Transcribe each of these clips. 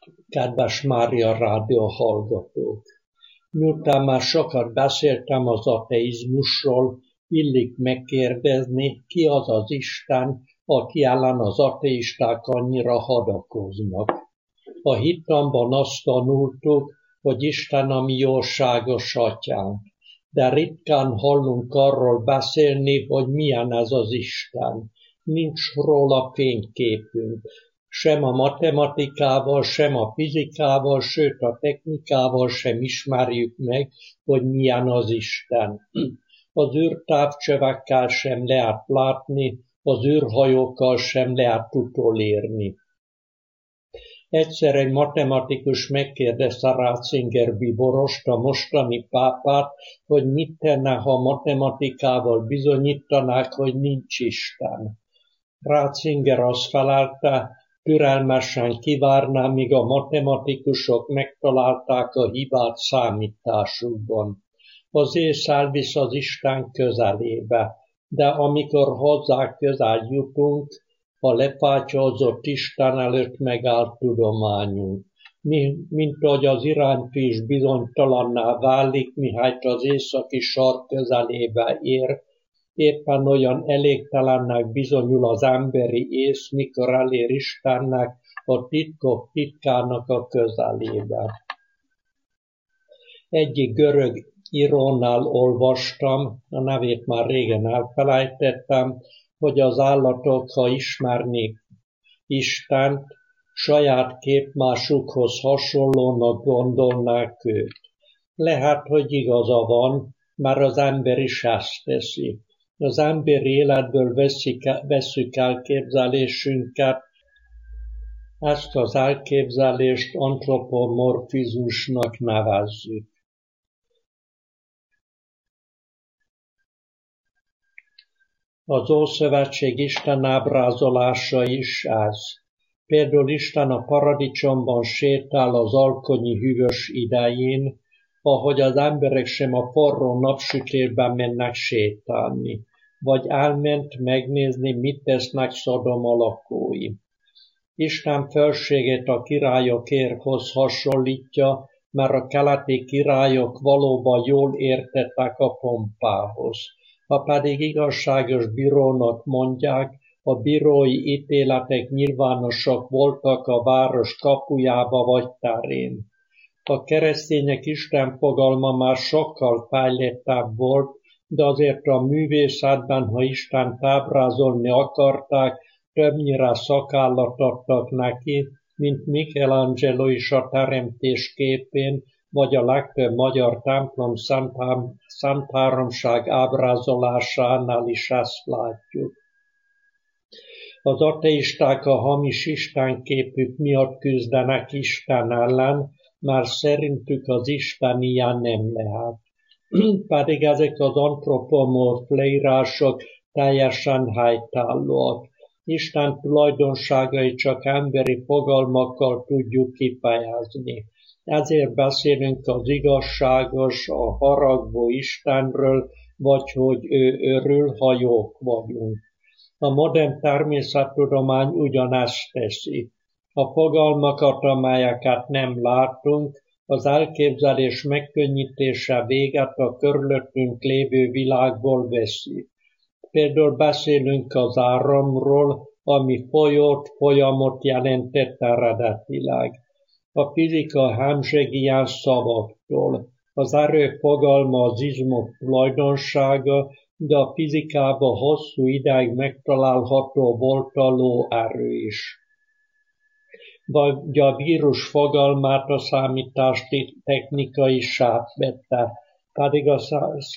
Kedves Mária Rádió hallgatók! Miután már sokat beszéltem az ateizmusról, illik megkérdezni, ki az az Isten, aki ellen az ateisták annyira hadakoznak. A hittamban azt tanultuk, hogy Isten a mi jóságos atyánk, de ritkán hallunk arról beszélni, hogy milyen ez az Isten. Nincs róla fényképünk. Sem a matematikával, sem a fizikával, sőt a technikával sem ismerjük meg, hogy milyen az Isten. Az űrtávcsövekkel sem lehet látni, az űrhajókkal sem lehet utolérni. Egyszer egy matematikus megkérdezte Ratzinger bíborost, a mostani pápát, hogy mit tenne, ha matematikával bizonyítanák, hogy nincs Isten. Ratzinger azt felelte, türelmesen kivárná, míg a matematikusok megtalálták a hibát számításukban. Az ész elvisz az Isten közelébe, de amikor hozzá közel jutunk, a lepátyolzott Isten előtt megáll tudományunk. Mint ahogy az iránytű is bizonytalanná válik, mihelyt az északi sark közelébe ér, éppen olyan elégtelennek bizonyul az emberi ész, mikor elér Istennek, a titkok titkának a közelébe. Egyik görög írónál olvastam, a nevét már régen elfelejtettem, hogy az állatok, ha ismernék Istent, saját képmásukhoz hasonlónak gondolnák őt. Lehet, hogy igaza van, mert az ember is ezt teszi. Az emberi életből vesszük elképzelésünket, ezt az elképzelést antropomorfizmusnak nevezzük. Az Ószövetség Isten ábrázolása is ez. Például Isten a paradicsomban sétál az alkonyi hűvös idején, ahogy az emberek sem a forró napsütésben mennek sétálni, vagy elment megnézni, mit tesznek Szodoma lakói. Isten felségét a királyok érhoz hasonlítja, mert a keleti királyok valóban jól értettek a pompához. Ha pedig igazságos bírónak mondják, a bírói ítéletek nyilvánosak voltak a város kapujába vagy terén. A keresztények Isten fogalma már sokkal fejlettebb volt, de azért a művészetben, ha Istent ábrázolni akarták, többnyire szakállat adtak neki, mint Michelangelo is a teremtés képén, vagy a legtöbb magyar templom Szentháromság ábrázolásánál is ezt látjuk. Az ateisták a hamis istenképük miatt küzdenek Isten ellen, mert szerintük az Isten ilyen nem lehet. Pedig ezek az antropomorf leírások teljesen helytállóak. Isten tulajdonságait csak emberi fogalmakkal tudjuk kifejezni. Ezért beszélünk az igazságos, a haragvó Istenről, vagy hogy ő örül, ha jók vagyunk. A modern természettudomány ugyanezt teszi. A fogalmakat, amelyeket nem látunk, az elképzelés megkönnyítése véget a körülöttünk lévő világból veszi. Például beszélünk az áramról, ami folyamot jelentett eredetileg. A fizika hemzseg ilyen szavaktól. Az erő fogalma az izmok tulajdonsága, de a fizikában hosszú ideig megtalálható volt a lóerő is. Vagy a vírus fogalmát a számítástechnika is átvette, pedig a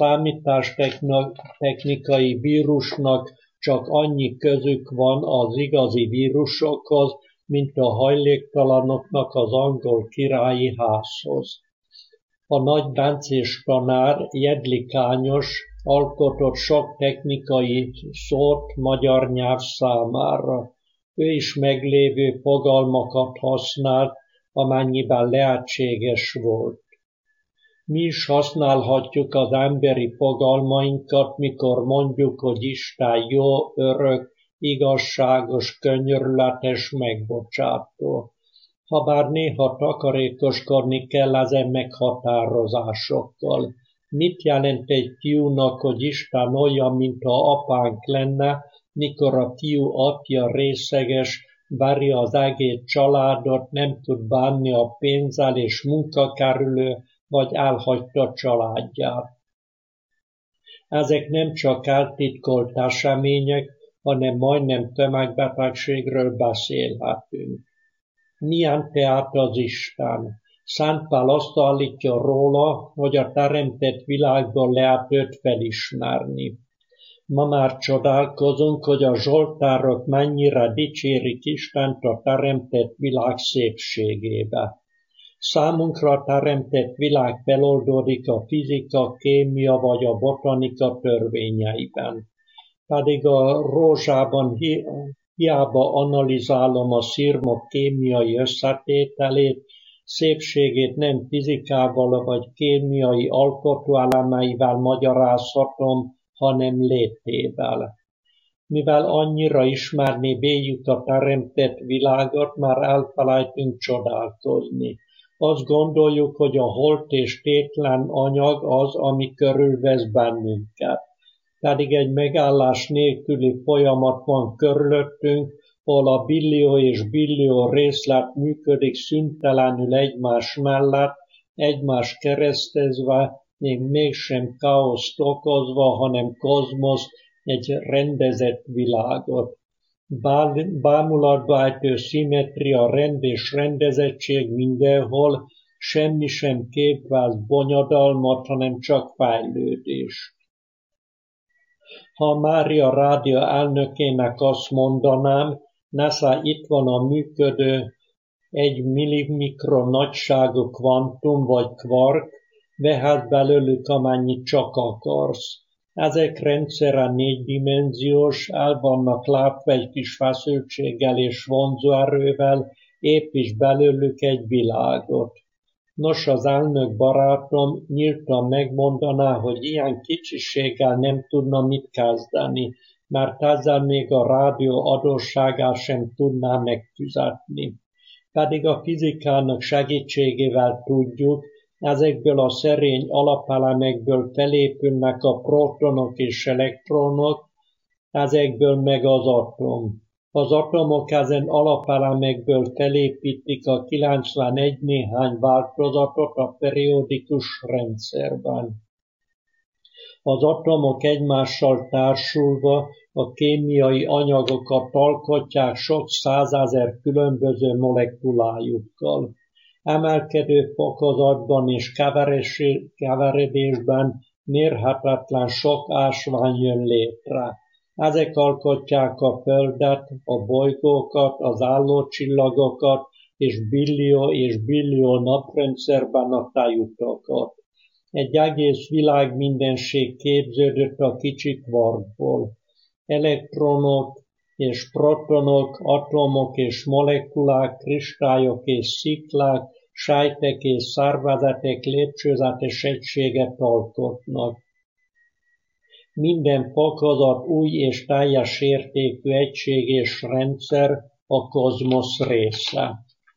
számítástechnikai vírusnak csak annyi közük van az igazi vírusokhoz, mint a hajléktalanoknak az angol királyi házhoz. A nagy bencés tanár Jedlikányos alkotott sok technikai szót magyar nyelv számára. Ő is meglévő fogalmakat használt, amennyiben lehetséges volt. Mi is használhatjuk az emberi fogalmainkat, mikor mondjuk, hogy Isten jó, örök, igazságos, könyörületes, megbocsátó. Habár néha takarékoskodni kell ezen meghatározásokkal. Mit jelent egy fiúnak, hogy Isten olyan, mintha apánk lenne, mikor a fiú apja részeges, várja az egész családot, nem tud bánni a pénzzel és munkakerülő, vagy elhagyta családját. Ezek nem csak eltitkolt események, hanem majdnem tömegbetegségről beszélhetünk. Milyen tehát az Isten? Szent Pál azt állítja róla, hogy a teremtett világban lehet őt felismerni. Ma már csodálkozunk, hogy a zsoltárok mennyire dicsérik Istent a teremtett világ szépségébe. Számunkra a teremtett világ feloldódik a fizika, kémia vagy a botanika törvényeiben. Pedig a rózsában hiába analizálom a szirmok kémiai összetételét, szépségét nem fizikával vagy kémiai alkotóelemeivel magyarázhatom, hanem létével. Mivel annyira ismerni véljük a teremtett világot, már elfelejtünk csodálkozni. Azt gondoljuk, hogy a holt és tétlen anyag az, ami körülvesz bennünket. Pedig egy megállás nélküli folyamat van körülöttünk, ahol a billió és billió részlet működik szüntelenül egymás mellett, egymás keresztezve, még mégsem káoszt okozva, hanem kozmoszt, egy rendezett világot. Bámulatba ejtő szimmetria, rend és rendezettség mindenhol, semmi sem képváz bonyodalmat, hanem csak fejlődés. Ha a Mária Rádió elnökének azt mondanám, NASA itt van a működő 1 millimikron nagyságú kvantum vagy kvark, vehet belőlük amennyit csak akarsz. Ezek rendszere 4-dimenziós, el vannak látva egy kis feszültséggel és vonzóerővel, épp is belőlük egy világot. Nos, az elnök barátom nyíltan megmondaná, hogy ilyen kicsiséggel nem tudna mit kezdeni, mert ezzel még a rádió adósságát sem tudná megfizetni. Pedig a fizikának segítségével tudjuk, ezekből a szerény alapelemekből felépülnek a protonok és elektronok, ezekből meg az atom. Az atomok ezen alapelemekből felépítik a 91 néhány változatot a periódikus rendszerben. Az atomok egymással társulva a kémiai anyagokat alkotják sok százezer különböző molekulájukkal. Emelkedő fokozatban és keveredésben mérhetetlen sok ásvány jön létre. Ezek alkotják a Földet, a bolygókat, az állócsillagokat és billió naprendszerben a tejutakat. Egy egész világ mindenség képződött a kicsi kvarkból. Elektronok és protonok, atomok és molekulák, kristályok és sziklák, sejtek és szervezetek lépcsőzetes egységet alkotnak. Minden fokozat új és teljes értékű egység és rendszer a kozmosz része.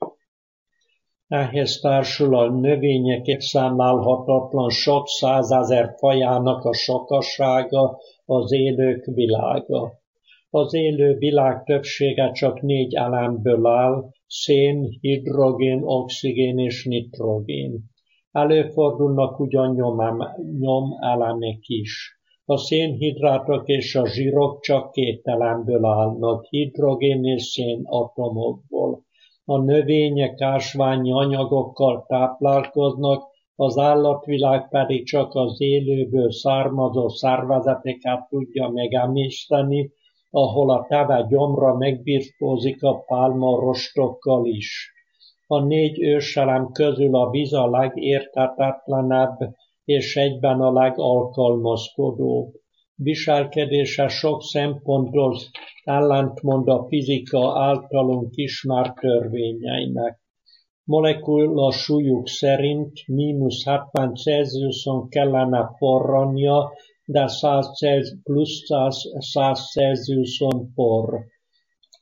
Ehhez társul a növények számlálhatatlan sok százezer fajának a sokasága, az élők világa. Az élő világ többsége csak 4 elemből áll, szén, hidrogén, oxigén és nitrogén. Előfordulnak ugyan nyomelemek is. A szénhidrátok és a zsírok csak 2 elemből állnak, hidrogén és szén atomokból. A növények ásványi anyagokkal táplálkoznak, az állatvilág pedig csak az élőből származó szervezeteket tudja megemészteni, ahol a teve gyomra megbirkózik a pálmarostokkal is. A 4 őselem közül a víz a legérthetetlenebb, és egyben a legalkalmazkodóbb. Viselkedése sok szempontból ellentmond a fizika általunk ismert törvényeinek. Molekula súlyuk szerint -70 Celsiuson kellene forrania, de 100 Celsiuson forr.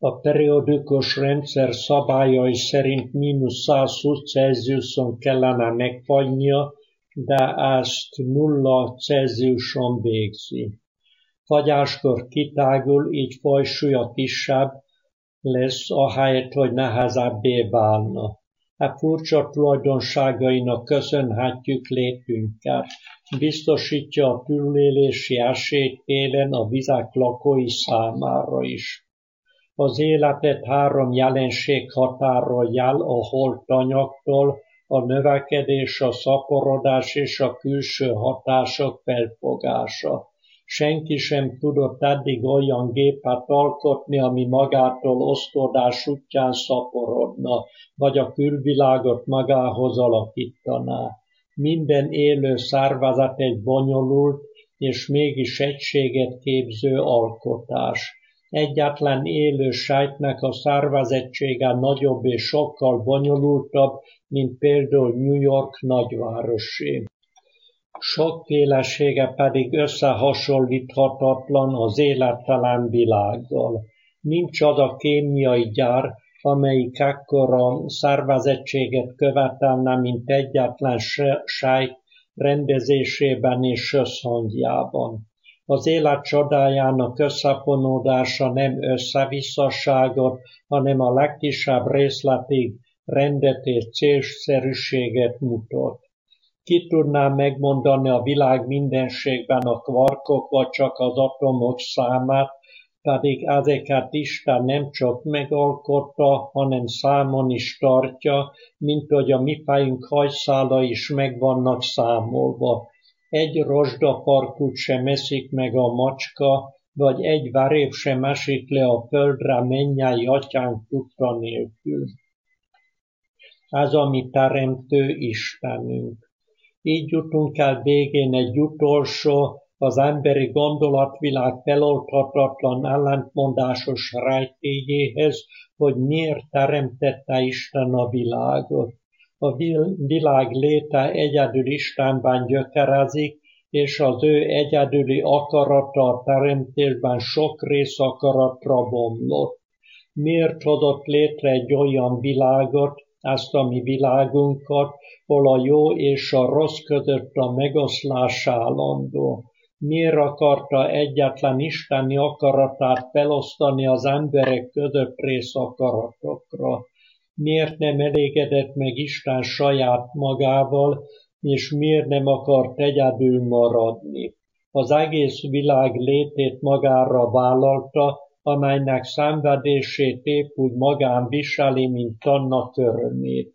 A periodikus rendszer szabályai szerint -120 Celsiuson kellene megfagynia, de ezt 0 Celsiuson végzi. Fagyáskor kitágul, így fajsúlya kisebb lesz, ahelyett, hogy nehezebbé válna. E furcsa tulajdonságainak köszönhetjük létünket. Biztosítja a túlélési esélyt télen a vizek lakói számára is. Az életet 3 jelenség határolja el a holt anyagtól, a növekedés, a szaporodás és a külső hatások felfogása. Senki sem tudott eddig olyan gépet alkotni, ami magától osztódás útján szaporodna, vagy a külvilágot magához alakítaná. Minden élő szervezet egy bonyolult és mégis egységet képző alkotás. Egyetlen élő sejtnek a szervezettsége nagyobb és sokkal bonyolultabb, mint például New York nagyvárosé. Sokfélesége pedig összehasonlíthatatlan az élettelen világgal. Nincs az a kémiai gyár, amelyik ekkora szervezettséget követelne, mint egyetlen sejt rendezésében és összhangjában. Az élet csodájának összefonódása nem összevisszaságot, hanem a legkisebb részletig rendet és célszerűséget mutat. Ki tudná megmondani a világ mindenségben a kvarkok vagy csak az atomok számát, pedig ezeket Isten nem csak megalkotta, hanem számon is tartja, mint hogy a mi fejünk hajszálai is meg vannak számolva. Egy rozsdafarkút sem eszik meg a macska, vagy egy veréb sem esik le a földre mennyei atyánk tudta nélkül. Ez a mi teremtő Istenünk. Így jutunk el végén egy utolsó, az emberi gondolatvilág feloldhatatlan ellentmondásos rejtélyéhez, hogy miért teremtette Isten a világot. A világ léte egyedül Istenben gyökerezik, és az ő egyedüli akarata a teremtésben sok részakaratra bomlott. Miért hozott létre egy olyan világot, ezt a mi világunkat, hol a jó és a rossz között a megoszlás állandó? Miért akarta egyetlen isteni akaratát felosztani az emberek között részakaratokra? Miért nem elégedett meg Isten saját magával, és miért nem akart egyedül maradni? Az egész világ létét magára vállalta, amelynek szenvedését épp úgy magán viseli, mint annak örömét.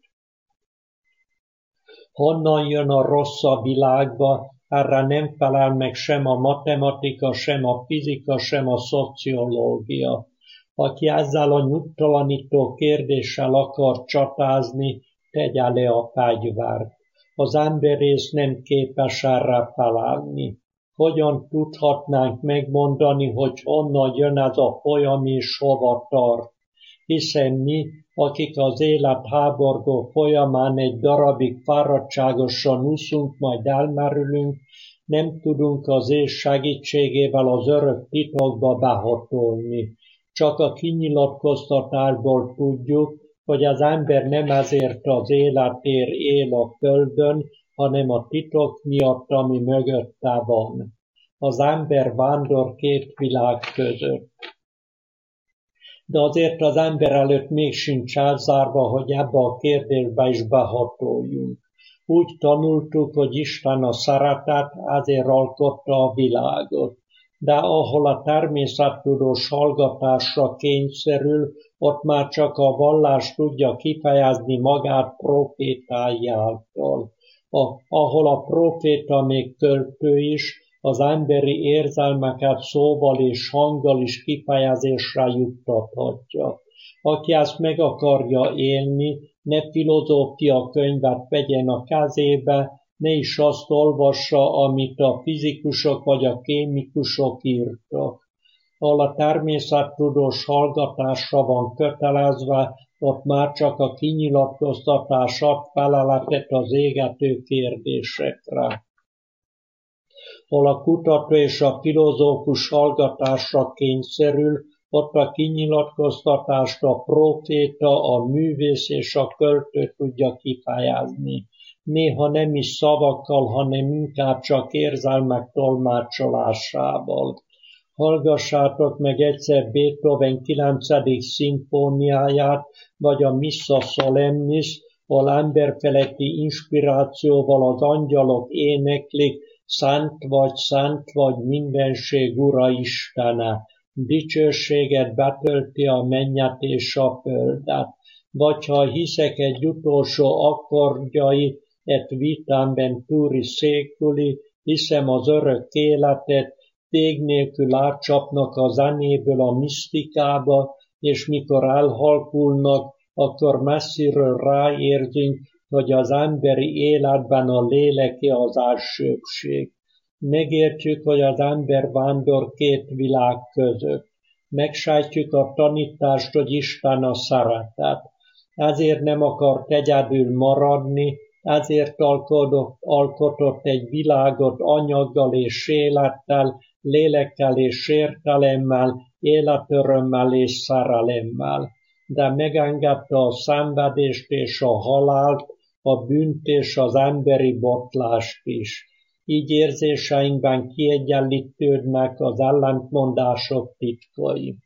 Honnan jön a rossz a világba, erre nem felel meg sem a matematika, sem a fizika, sem a szociológia. Aki ezzel a nyugtalanító kérdéssel akar csatázni, tegye le a fegyvert. Az emberész nem képes erre felelni. Hogyan tudhatnánk megmondani, hogy honnan jön ez a folyam és hova tart? Hiszen mi, akik az élet háborgó folyamán egy darabig fáradtságosan úszunk, majd elmerülünk, nem tudunk az ész segítségével az örök titokba behatolni. Csak a kinyilatkoztatásból tudjuk, hogy az ember nem ezért az életért él a földön, hanem a titok miatt, ami mögötte van. Az ember vándor két világ között. De azért az ember előtt még sincs elzárva, hogy ebbe a kérdésbe is behatoljunk. Úgy tanultuk, hogy Isten a szeretet, ezért alkotta a világot. De ahol a természettudós hallgatásra kényszerül, ott már csak a vallás tudja kifejezni magát profétái által. Ahol a proféta még költő is, az emberi érzelmeket szóval és hanggal is kifejezésre juttathatja. Aki ezt meg akarja élni, ne filozófia könyvet vegyen a kezébe, ne is azt olvassa, amit a fizikusok vagy a kémikusok írtak. Ahol a természettudós hallgatásra van kötelezve, ott már csak a kinyilatkoztatás ad feleletet az égető kérdésekre. Ahol a kutató és a filozófus hallgatásra kényszerül, Ott a kinyilatkoztatást a próféta, a művész és a költő tudja kifejezni. Néha nem is szavakkal, hanem inkább csak érzelmek tolmácsolásával. Hallgassátok meg egyszer Beethoven 9. szimfóniáját, vagy a Missa Solemnis, ahol emberfeletti inspirációval az angyalok éneklik, Szent vagy mindenség Ura Istene. Dicsőséget betölti a mennyet és a földet. Vagy ha hiszek egy utolsó akkordjai, et vitam venturi seculi, hiszem az örök életet, vég nélkül átcsapnak a zenéből a misztikába, és mikor elhalkulnak, akkor messziről ráérzünk, hogy az emberi életben a léleké az elsőbbség. Megértjük, hogy az ember vándor két világ között. Megsejtjük a tanítást, hogy Isten a szeretet. Ezért nem akart egyedül maradni, ezért alkotott egy világot anyaggal és élettel, lélekkel és értelemmel, életörömmel és szerelemmel. De megengedte a szenvedést és a halált, a bűnt és az emberi botlást is. Így érzéseinkben kiegyenlítődnek az ellentmondások titkai.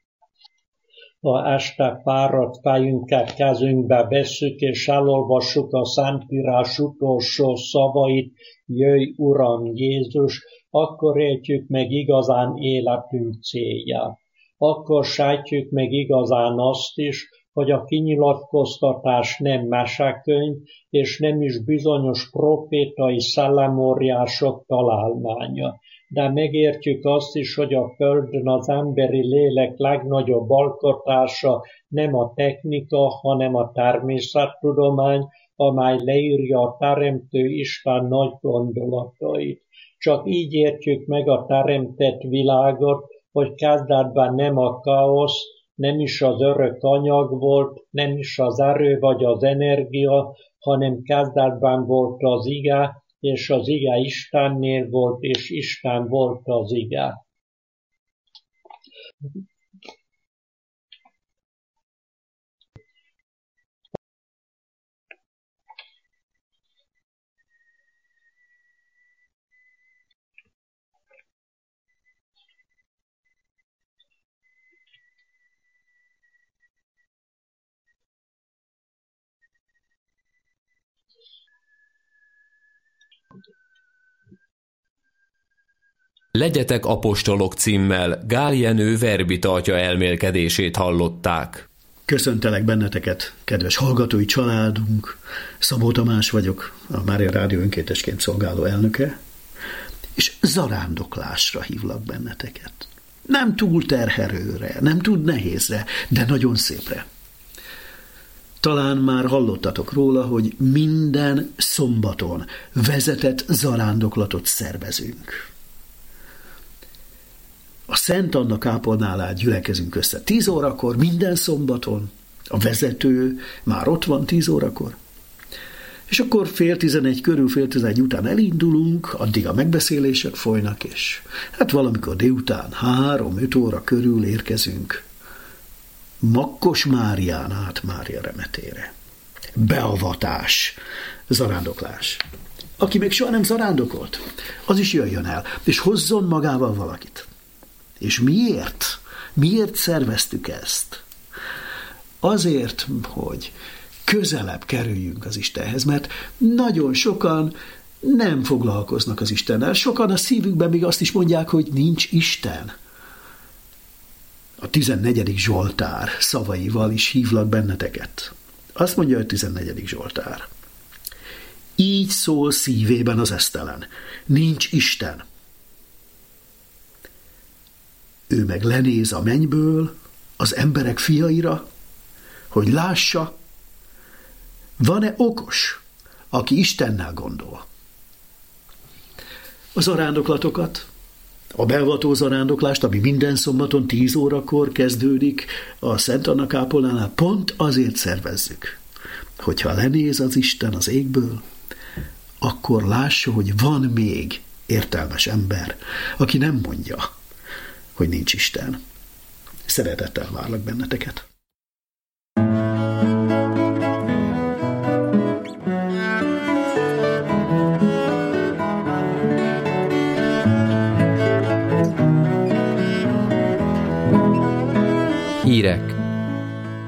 Ha este fáradt fejünket kezünkbe vesszük, és elolvassuk a Szentírás utolsó szavait, jöjj Uram Jézus, akkor értjük meg igazán életünk célját. Akkor sejtjük meg igazán azt is, hogy a kinyilatkoztatás nem mesekönyv, és nem is bizonyos profétai szellemóriások találmánya. De megértjük azt is, hogy a Földön az emberi lélek legnagyobb alkotása nem a technika, hanem a természettudomány, amely leírja a Teremtő Isten nagy gondolatait. Csak így értjük meg a teremtett világot, hogy kezdetben nem a káosz, nem is az örök anyag volt, nem is az erő vagy az energia, hanem kezdetben volt az ige, és az ige Istennél volt, és Isten volt az ige. Legyetek apostolok címmel Gál Jenő verbitartja elmélkedését hallották. Köszöntelek benneteket, kedves hallgatói családunk. Szabó Tamás vagyok, a Mária Rádió önkéntesként szolgáló elnöke, és zarándoklásra hívlak benneteket. Nem túl terhelőre, nem túl nehézre, de nagyon szépre. Talán már hallottatok róla, hogy minden szombaton vezetett zarándoklatot szervezünk. A Szent Anna kápolnánál gyülekezünk össze 10 órakor, minden szombaton. A vezető már ott van 10 órakor. És akkor 10:30 körül, 10:30 után elindulunk, addig a megbeszélések folynak, és hát valamikor délután 3-5 óra körül érkezünk Makkos Márián át Mária remetére. Beavatás, zarándoklás. Aki még soha nem zarándokolt, az is jöjjön el, és hozzon magával valakit. És miért? Miért szerveztük ezt? Azért, hogy közelebb kerüljünk az Istenhez, mert nagyon sokan nem foglalkoznak az Istennel. Sokan a szívükben még azt is mondják, hogy nincs Isten. A 14. Zsoltár szavaival is hívlak benneteket. Azt mondja a 14. Zsoltár. Így szól szívében az esztelen. Nincs Isten. Ő meg lenéz a mennyből az emberek fiaira, hogy lássa, van-e okos, aki Istennel gondol. A zarándoklatokat, a beavató zarándoklást, ami minden szombaton 10 órakor kezdődik a Szent Anna kápolnánál, pont azért szervezzük, hogyha lenéz az Isten az égből, akkor lássa, hogy van még értelmes ember, aki nem mondja, hogy nincs Isten. Szeretettel várlak benneteket. Hírek